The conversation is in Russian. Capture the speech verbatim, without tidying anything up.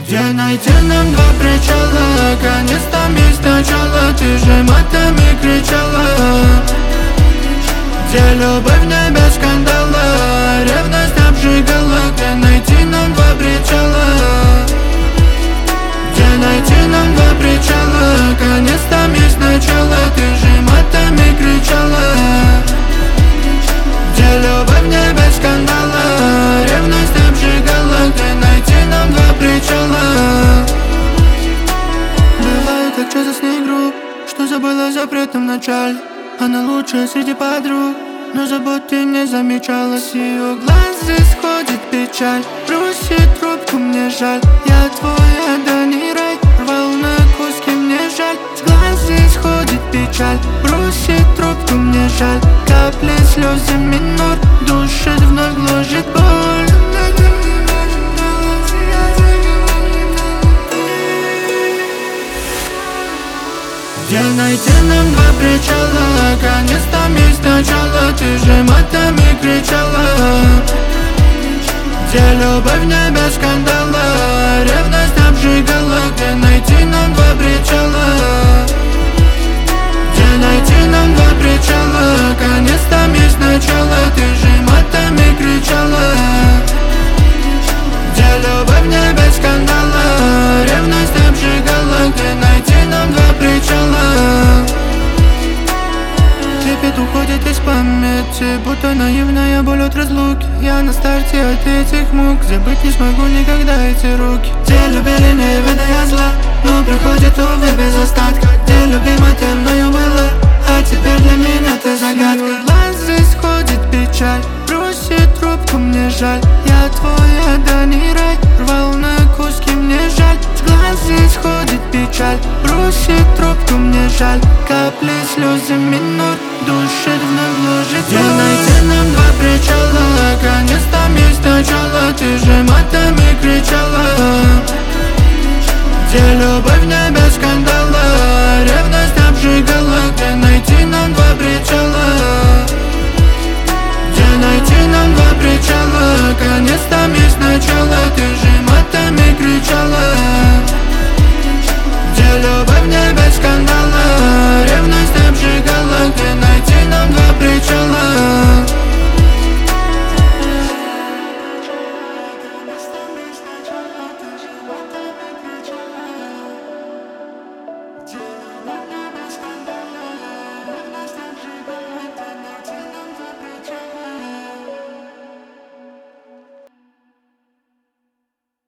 Где найти нам два причала? Конец там есть начало. Ты же матами кричала. Где любовь не без скандала, ревность обжигала. Где найти нам два причала? Где найти нам два причала? Конец там есть начало. Ты же матами кричала. Где любовь не без скандала, ревность обжигала. Где найти нам два причала? Бывает так часто с ней груб, что забыла запретом в начале. Она лучшая среди подруг, но забот ты не замечала. С ее глаз исходит печаль, бросит трубку, мне жаль. Я твой, а да не рай, рвал на куски, мне жаль. С глаз исходит печаль, бросит трубку, мне жаль. Капли слезы минор, душит, вновь гложет боль. Где найти нам два причала? Конец там есть начало. Ты же матами кричала. Где любовь не без скандала, ревность обжигала. Где найти нам два причала? Где найти нам два причала? Конец там есть начало. Ты же матами кричала. Где любовь не без скандала, ревность обжигала. Где найти нам два причала? Трепет уходит из памяти, будто наивная боль от разлуки. Я на старте от этих мук, забыть не смогу никогда эти руки. Где любили, не ведая зла, но приходит, увы, без остатка. Где любимой ты мною была, а теперь для меня ты загадка. Глаз исходит печаль, бросит трубку, мне жаль. Я твой, а да не рай, рвал на куски, мне жаль. С глаз исходит печаль, бросит трубку, мне жаль. Капли слезы минор, душит, вновь гложет. Где найти нам два причала? Конец там есть начало. Ты же матами кричала.